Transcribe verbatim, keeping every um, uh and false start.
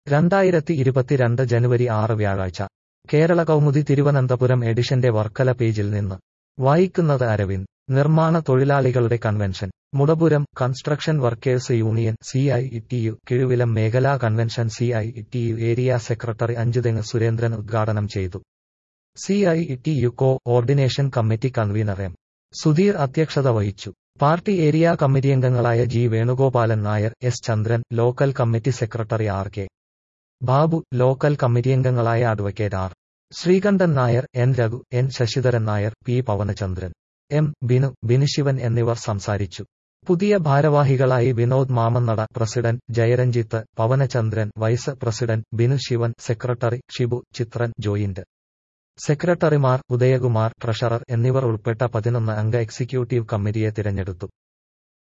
രണ്ടായിരത്തി ഇരുപത്തിരണ്ട് ജനുവരി ആറ് വ്യാഴാഴ്ച കേരള കൗമുദി തിരുവനന്തപുരം എഡിഷന്റെ വർക്കല പേജിൽ നിന്ന് വായിക്കുന്നത് അരവിന്ദ്. നിർമ്മാണ തൊഴിലാളികളുടെ convention Mudapuram. Construction workers union C I T U Kizhuvilam മേഖലാ convention C I T U area secretary Anchuthengu Surendran ഉദ്ഘാടനം ചെയ്തു. C I T U coordination committee convener M Sudheer അധ്യക്ഷത വഹിച്ചു. പാർട്ടി ഏരിയ കമ്മിറ്റിയംഗങ്ങളായ G Venugopalan Nair, S Chandran, local committee secretary R K Babu, local കമ്മിറ്റിയംഗങ്ങളായ advocate R Sreekantan Nair, N Raghu, N Sasidharan Nair, P Pavanachandran, M Binu, Binusivan എന്നിവർ സംസാരിച്ചു. പുതിയ ഭാരവാഹികളായി Vinod Mamannada president, Jayaranjith, Pavanachandran vice president, Binu Sivan secretary, Shibu, Chithran joint സെക്രട്ടറിമാർ, ഉദയകുമാർ ട്രഷറർ എന്നിവർ ഉൾപ്പെട്ട പതിനൊന്ന് അംഗ എക്സിക്യൂട്ടീവ് കമ്മിറ്റിയെ തിരഞ്ഞെടുത്തു.